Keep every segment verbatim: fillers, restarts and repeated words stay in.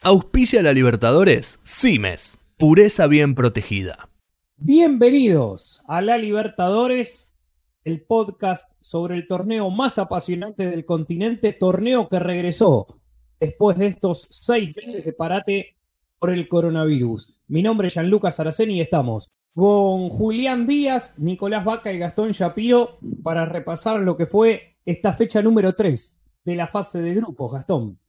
Auspicia la Libertadores, Simes, pureza bien protegida. Bienvenidos a la Libertadores, el podcast sobre el torneo más apasionante del continente, torneo que regresó después de estos seis meses de parate por el coronavirus. Mi nombre es Gianluca Saraceni y estamos con Julián Díaz, Nicolás Vaca y Gastón Shapiro para repasar lo que fue esta fecha número tres de la fase de grupos. Gastón.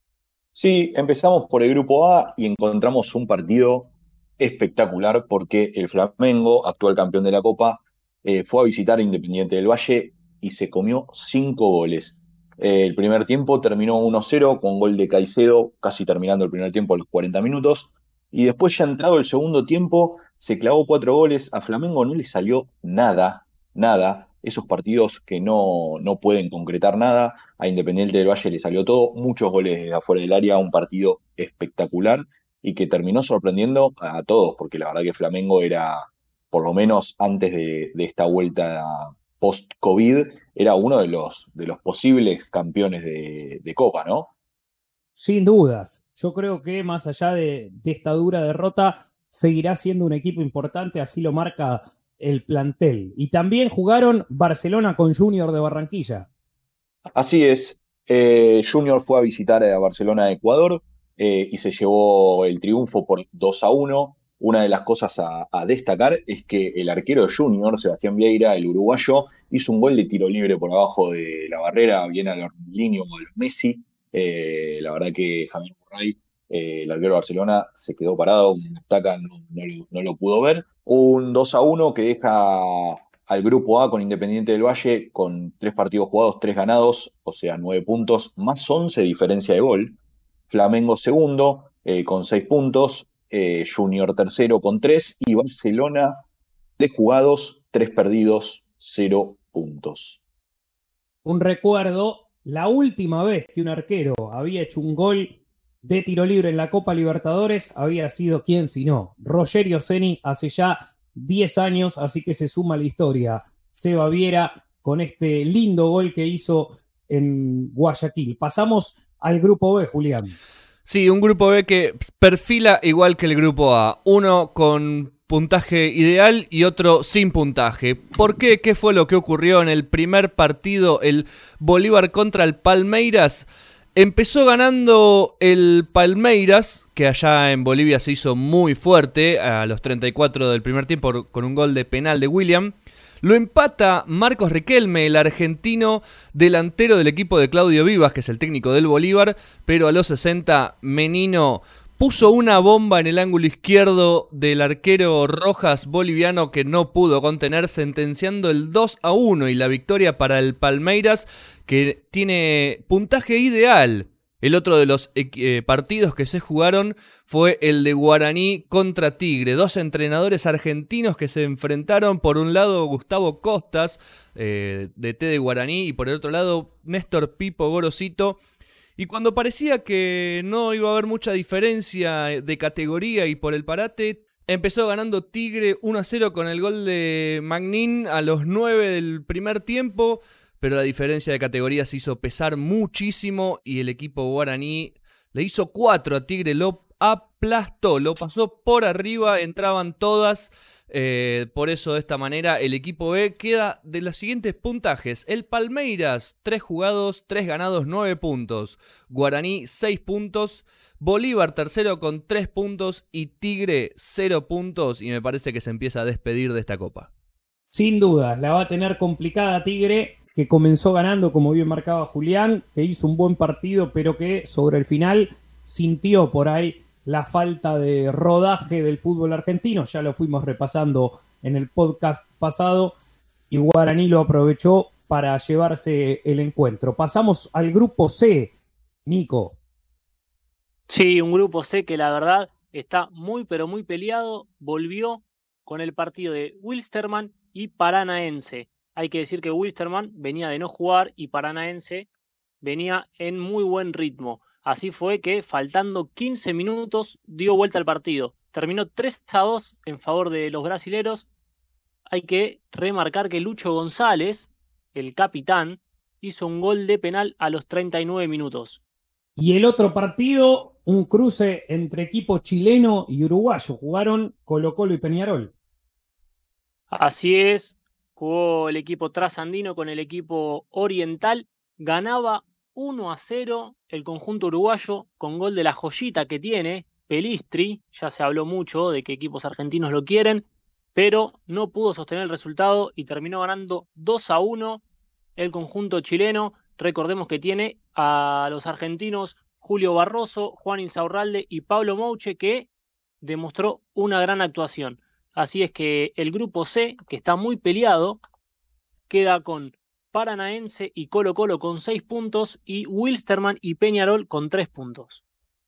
Sí, empezamos por el grupo A y encontramos un partido espectacular porque el Flamengo, actual campeón de la Copa, eh, fue a visitar a Independiente del Valle y se comió cinco goles. Eh, el primer tiempo terminó uno cero con gol de Caicedo, casi terminando el primer tiempo a los cuarenta minutos. Y después, ya entrado el segundo tiempo, se clavó cuatro goles. A Flamengo no le salió nada, nada. Esos partidos que no, no pueden concretar nada. A Independiente del Valle le salió todo, muchos goles desde afuera del área, un partido espectacular y que terminó sorprendiendo a todos, porque la verdad que Flamengo era, por lo menos antes de, de esta vuelta post-COVID, era uno de los, de los posibles campeones de, de Copa, ¿no? Sin dudas. Yo creo que más allá de, de esta dura derrota, seguirá siendo un equipo importante, así lo marca el plantel. Y también jugaron Barcelona con Junior de Barranquilla. Así es. Eh, Junior fue a visitar a Barcelona de Ecuador eh, y se llevó el triunfo por dos a uno. Una de las cosas a, a destacar es que el arquero de Junior, Sebastián Vieira, el uruguayo, hizo un gol de tiro libre por abajo de la barrera, bien a los Línea o a los Messi. Eh, la verdad que Javier Murray, eh, el arquero de Barcelona, se quedó parado, una estaca no, no, lo, no lo pudo ver. Un dos a uno que deja al grupo A con Independiente del Valle con tres partidos jugados, tres ganados, o sea, nueve puntos, más once de diferencia de gol. Flamengo segundo eh, con seis puntos, eh, Junior tercero con tres y Barcelona tres jugados, tres perdidos, cero puntos. Un recuerdo, la última vez que un arquero había hecho un gol de tiro libre en la Copa Libertadores había sido, ¿quién si no? Rogerio Ceni, hace ya diez años, así que se suma a la historia Seba Viera con este lindo gol que hizo en Guayaquil. Pasamos al grupo B, Julián. Sí, un grupo B que perfila igual que el grupo A. Uno con puntaje ideal y otro sin puntaje. ¿Por qué? ¿Qué fue lo que ocurrió en el primer partido? El Bolívar contra el Palmeiras. Empezó ganando el Palmeiras, que allá en Bolivia se hizo muy fuerte a los treinta y cuatro del primer tiempo con un gol de penal de William. Lo empata Marcos Riquelme, el argentino delantero del equipo de Claudio Vivas, que es el técnico del Bolívar, pero a los sesenta Menino puso una bomba en el ángulo izquierdo del arquero Rojas boliviano que no pudo contener, sentenciando el dos a uno y la victoria para el Palmeiras, que tiene puntaje ideal. El otro de los eh, partidos que se jugaron fue el de Guaraní contra Tigre. Dos entrenadores argentinos que se enfrentaron. Por un lado Gustavo Costas, eh, D T de Guaraní, y por el otro lado Néstor Pipo Gorosito. Y cuando parecía que no iba a haber mucha diferencia de categoría y por el parate, empezó ganando Tigre uno a cero con el gol de Magnin a los nueve del primer tiempo. Pero la diferencia de categoría se hizo pesar muchísimo y el equipo guaraní le hizo cuatro a Tigre, lo aplastó, lo pasó por arriba, entraban todas. Eh, por eso de esta manera el equipo B queda de los siguientes puntajes. El Palmeiras, tres jugados, tres ganados, nueve puntos. Guaraní, seis puntos. Bolívar tercero con tres puntos y Tigre, cero puntos. Y me parece que se empieza a despedir de esta copa. Sin dudas, la va a tener complicada Tigre, que comenzó ganando, como bien marcaba Julián, que hizo un buen partido, pero que sobre el final sintió por ahí la falta de rodaje del fútbol argentino. Ya lo fuimos repasando en el podcast pasado y Guaraní lo aprovechó para llevarse el encuentro. Pasamos al grupo C, Nico. Sí, un grupo C que la verdad está muy pero muy peleado. Volvió con el partido de Wilstermann y Paranaense. Hay que decir que Wilstermann venía de no jugar y Paranaense venía en muy buen ritmo. Así fue que, faltando quince minutos, dio vuelta al partido. Terminó tres a dos en favor de los brasileros. Hay que remarcar que Lucho González, el capitán, hizo un gol de penal a los treinta y nueve minutos. Y el otro partido, un cruce entre equipo chileno y uruguayo. Jugaron Colo-Colo y Peñarol. Así es, jugó el equipo trasandino con el equipo oriental, ganaba uno a cero el conjunto uruguayo con gol de la joyita que tiene, Pelistri. Ya se habló mucho de que equipos argentinos lo quieren, pero no pudo sostener el resultado y terminó ganando dos a uno el conjunto chileno. Recordemos que tiene a los argentinos Julio Barroso, Juan Insaurralde y Pablo Mouche, que demostró una gran actuación. Así es que el grupo C, que está muy peleado, queda con Paranaense y Colo-Colo con seis puntos y Wilstermann y Peñarol con tres puntos.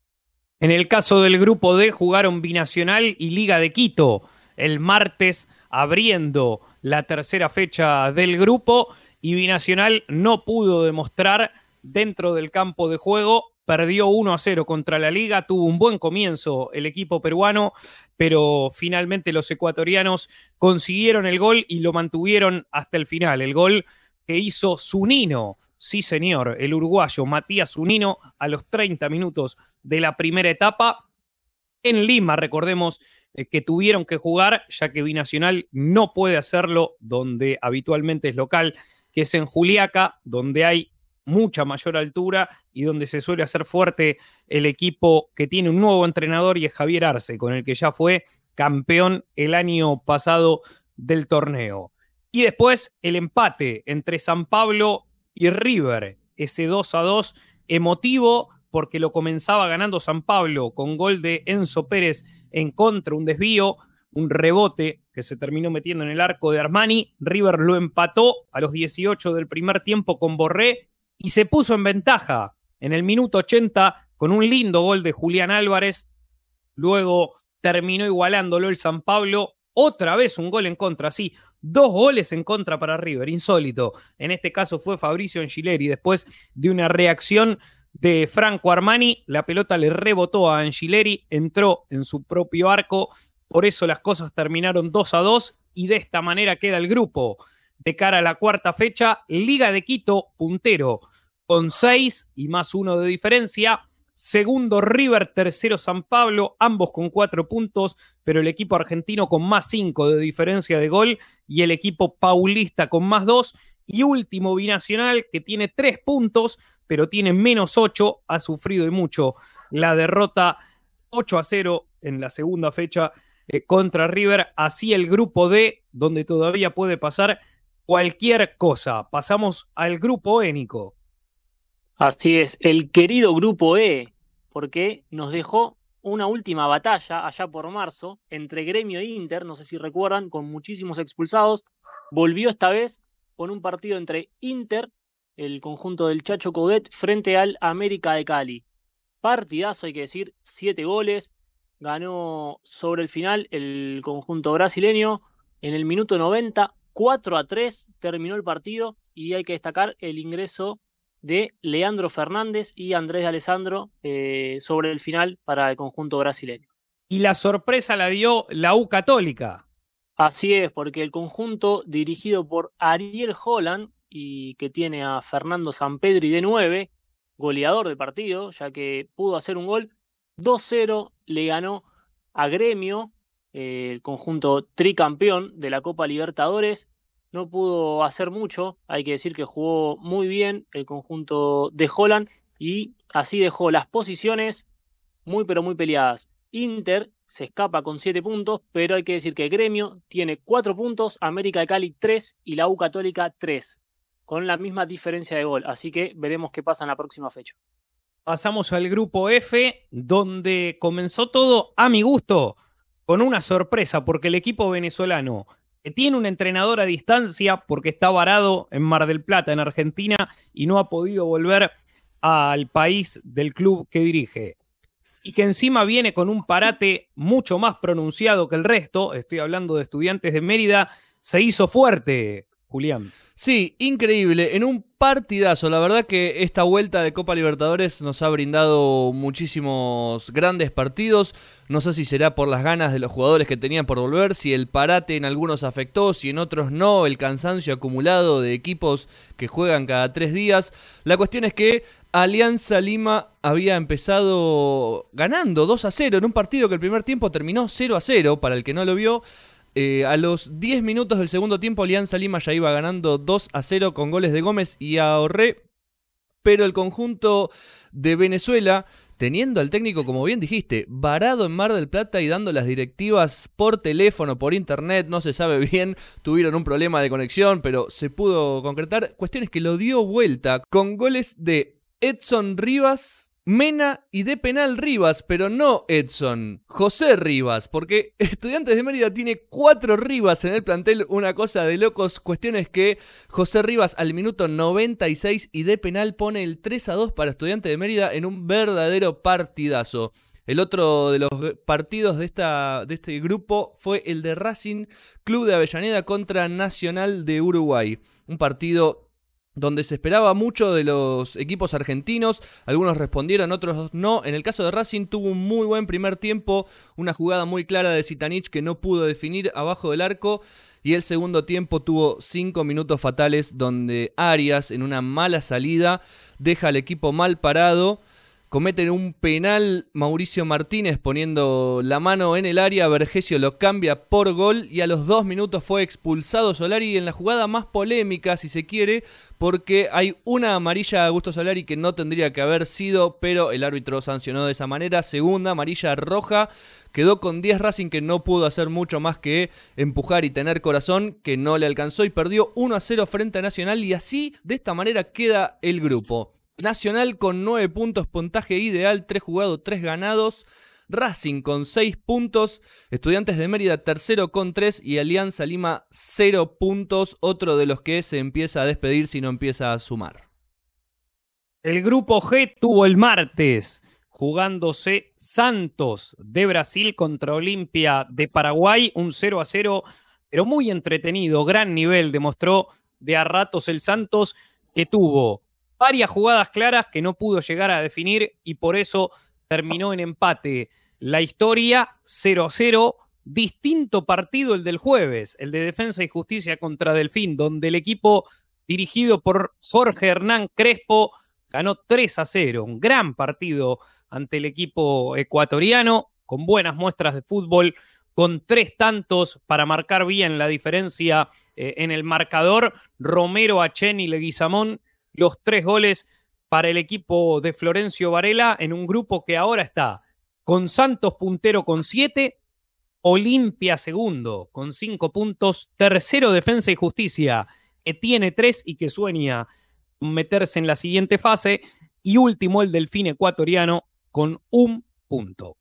En el caso del grupo D jugaron Binacional y Liga de Quito el martes, abriendo la tercera fecha del grupo, y Binacional no pudo demostrar dentro del campo de juego. Perdió uno a cero contra la Liga, tuvo un buen comienzo el equipo peruano, pero finalmente los ecuatorianos consiguieron el gol y lo mantuvieron hasta el final. El gol que hizo Zunino, sí señor, el uruguayo Matías Zunino, a los treinta minutos de la primera etapa. En Lima, recordemos eh, que tuvieron que jugar, ya que Binacional no puede hacerlo donde habitualmente es local, que es en Juliaca, donde hay mucha mayor altura y donde se suele hacer fuerte el equipo que tiene un nuevo entrenador, y es Javier Arce, con el que ya fue campeón el año pasado del torneo. Y después el empate entre San Pablo y River, ese dos a dos emotivo, porque lo comenzaba ganando San Pablo con gol de Enzo Pérez en contra, un desvío, un rebote que se terminó metiendo en el arco de Armani. River lo empató a los dieciocho del primer tiempo con Borré y se puso en ventaja en el minuto ochenta con un lindo gol de Julián Álvarez. Luego terminó igualándolo el San Pablo. Otra vez un gol en contra, sí, dos goles en contra para River, insólito. En este caso fue Fabricio Angileri, después de una reacción de Franco Armani, la pelota le rebotó a Angileri, entró en su propio arco, por eso las cosas terminaron dos a dos y de esta manera queda el grupo. De cara a la cuarta fecha, Liga de Quito, puntero, con seis y más uno de diferencia. Segundo River, tercero San Pablo, ambos con cuatro puntos, pero el equipo argentino con más cinco de diferencia de gol y el equipo paulista con más dos. Y último Binacional, que tiene tres puntos, pero tiene menos ocho, ha sufrido y mucho la derrota ocho a cero en la segunda fecha eh, contra River. Así el grupo D, donde todavía puede pasar cualquier cosa. Pasamos al grupo E, Nico. Así es, el querido grupo E, porque nos dejó una última batalla allá por marzo entre Gremio e Inter, no sé si recuerdan, con muchísimos expulsados. Volvió esta vez con un partido entre Inter, el conjunto del Chacho Coudet, frente al América de Cali. Partidazo, hay que decir, siete goles. Ganó sobre el final el conjunto brasileño en el minuto noventa, cuatro a tres terminó el partido, y hay que destacar el ingreso de Leandro Fernández y Andrés de Alessandro eh, sobre el final para el conjunto brasileño. Y la sorpresa la dio la U Católica. Así es, porque el conjunto dirigido por Ariel Holland, y que tiene a Fernando Sampedri de nueve, goleador del partido, ya que pudo hacer un gol, dos cero le ganó a Gremio, eh, el conjunto tricampeón de la Copa Libertadores. No pudo hacer mucho, hay que decir que jugó muy bien el conjunto de Holland, y así dejó las posiciones muy pero muy peleadas. Inter se escapa con siete puntos, pero hay que decir que Gremio tiene cuatro puntos, América de Cali tres y la U Católica tres, con la misma diferencia de gol. Así que veremos qué pasa en la próxima fecha. Pasamos al grupo F, donde comenzó todo a mi gusto, con una sorpresa, porque el equipo venezolano, que tiene un entrenador a distancia porque está varado en Mar del Plata, en Argentina, y no ha podido volver al país del club que dirige, y que encima viene con un parate mucho más pronunciado que el resto, estoy hablando de Estudiantes de Mérida, se hizo fuerte Julián. Sí, increíble, en un partidazo. La verdad que esta vuelta de Copa Libertadores nos ha brindado muchísimos grandes partidos. No sé si será por las ganas de los jugadores que tenían por volver, si el parate en algunos afectó, si en otros no, el cansancio acumulado de equipos que juegan cada tres días. La cuestión es que Alianza Lima había empezado ganando dos a cero en un partido que el primer tiempo terminó cero a cero, para el que no lo vio. Eh, a los diez minutos del segundo tiempo Alianza Lima ya iba ganando dos a cero con goles de Gómez y Aorré, pero el conjunto de Venezuela, teniendo al técnico, como bien dijiste, varado en Mar del Plata y dando las directivas por teléfono, por internet, no se sabe bien, tuvieron un problema de conexión, pero se pudo concretar. Cuestión es que lo dio vuelta con goles de Edson Rivas, Mena y de penal Rivas, pero no Edson, José Rivas, porque Estudiantes de Mérida tiene cuatro Rivas en el plantel, una cosa de locos. Cuestión es que José Rivas al minuto noventa y seis y de penal pone el tres a dos para Estudiantes de Mérida en un verdadero partidazo. El otro de los partidos de, esta, de este grupo fue el de Racing Club de Avellaneda contra Nacional de Uruguay, un partido donde se esperaba mucho de los equipos argentinos, algunos respondieron, otros no. En el caso de Racing tuvo un muy buen primer tiempo, una jugada muy clara de Zitanich que no pudo definir abajo del arco, y el segundo tiempo tuvo cinco minutos fatales donde Arias, en una mala salida, deja al equipo mal parado. Cometen un penal Mauricio Martínez poniendo la mano en el área, Vergesio lo cambia por gol y a los dos minutos fue expulsado Solari en la jugada más polémica, si se quiere, porque hay una amarilla a Augusto Solari que no tendría que haber sido, pero el árbitro sancionó de esa manera. Segunda amarilla roja, quedó con diez Racing, que no pudo hacer mucho más que empujar y tener corazón, que no le alcanzó, y perdió uno a cero frente a Nacional, y así, de esta manera, queda el grupo. Nacional con nueve puntos, puntaje ideal, tres jugados, tres ganados. Racing con seis puntos, Estudiantes de Mérida tercero con tres y Alianza Lima cero puntos, otro de los que se empieza a despedir si no empieza a sumar. El grupo G tuvo el martes jugándose Santos de Brasil contra Olimpia de Paraguay, un cero a cero, pero muy entretenido, gran nivel demostró de a ratos el Santos, que tuvo varias jugadas claras que no pudo llegar a definir y por eso terminó en empate. La historia cero a cero, distinto partido el del jueves, el de Defensa y Justicia contra Delfín, donde el equipo dirigido por Jorge Hernán Crespo ganó tres a cero, un gran partido ante el equipo ecuatoriano, con buenas muestras de fútbol, con tres tantos para marcar bien la diferencia eh, en el marcador. Romero, Achen y Leguizamón, los tres goles para el equipo de Florencio Varela en un grupo que ahora está con Santos puntero con siete, Olimpia segundo con cinco puntos, tercero Defensa y Justicia que tiene tres y que sueña meterse en la siguiente fase, y último el Delfín ecuatoriano con un punto.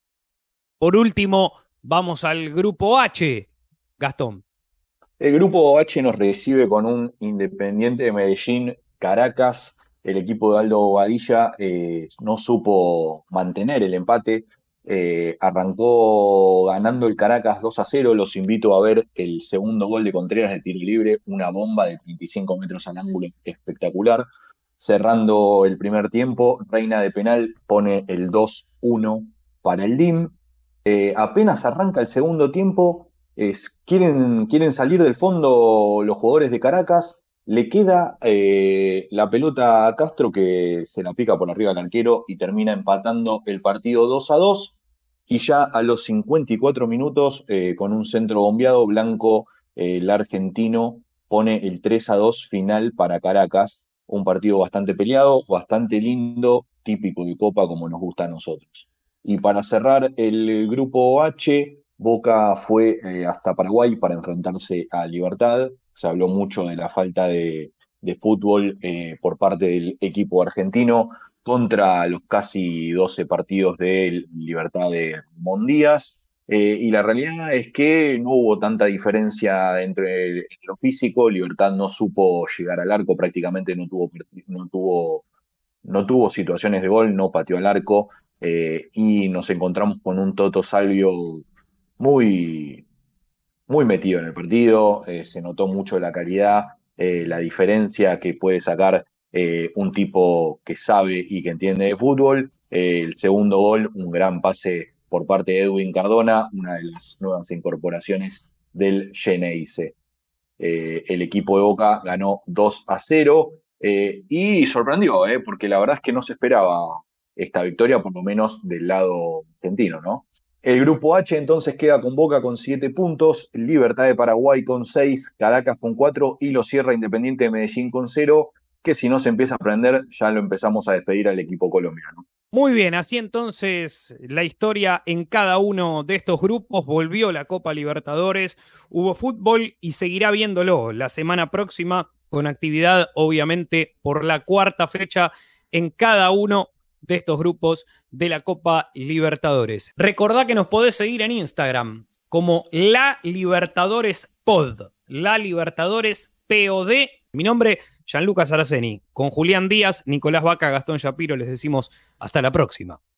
Por último, vamos al grupo H, Gastón. El grupo H nos recibe con un Independiente de Medellín Caracas. El equipo de Aldo Bobadilla eh, no supo mantener el empate, eh, arrancó ganando el Caracas dos a cero. Los invito a ver el segundo gol de Contreras de tiro libre, una bomba de treinta y cinco metros al ángulo espectacular. Cerrando el primer tiempo, Reina de penal pone el dos uno para el D I M. Eh, apenas arranca el segundo tiempo, es, quieren, quieren salir del fondo los jugadores de Caracas. Le queda eh, la pelota a Castro, que se la pica por arriba al arquero y termina empatando el partido dos a dos. Y ya a los cincuenta y cuatro minutos, eh, con un centro bombeado, Blanco, eh, el argentino, pone el tres a dos final para Caracas. Un partido bastante peleado, bastante lindo, típico de Copa como nos gusta a nosotros. Y para cerrar el grupo H, Boca fue eh, hasta Paraguay para enfrentarse a Libertad. Se habló mucho de la falta de, de fútbol eh, por parte del equipo argentino contra los casi doce partidos de Libertad de Mondías. Eh, y la realidad es que no hubo tanta diferencia entre lo físico. Libertad no supo llegar al arco, prácticamente no tuvo, no tuvo, no tuvo situaciones de gol, no pateó al arco. Eh, y nos encontramos con un Toto Salvio muy... muy metido en el partido, eh, se notó mucho la calidad, eh, la diferencia que puede sacar eh, un tipo que sabe y que entiende de fútbol. Eh, el segundo gol, un gran pase por parte de Edwin Cardona, una de las nuevas incorporaciones del Geneise. Eh, el equipo de Boca ganó dos a cero eh, y sorprendió, eh, porque la verdad es que no se esperaba esta victoria, por lo menos del lado argentino, ¿no? El grupo H entonces queda con Boca con siete puntos, Libertad de Paraguay con seis, Caracas con cuatro y lo cierra Independiente de Medellín con cero, que si no se empieza a prender ya lo empezamos a despedir al equipo colombiano. Muy bien, así entonces la historia en cada uno de estos grupos. Volvió la Copa Libertadores, hubo fútbol y seguirá viéndolo la semana próxima con actividad obviamente por la cuarta fecha en cada uno de estos grupos de la Copa Libertadores. Recordá que nos podés seguir en Instagram como La Libertadores Pod, La Libertadores P O D. Mi nombre es Gianluca Saraceni. Con Julián Díaz, Nicolás Vaca, Gastón Shapiro les decimos hasta la próxima.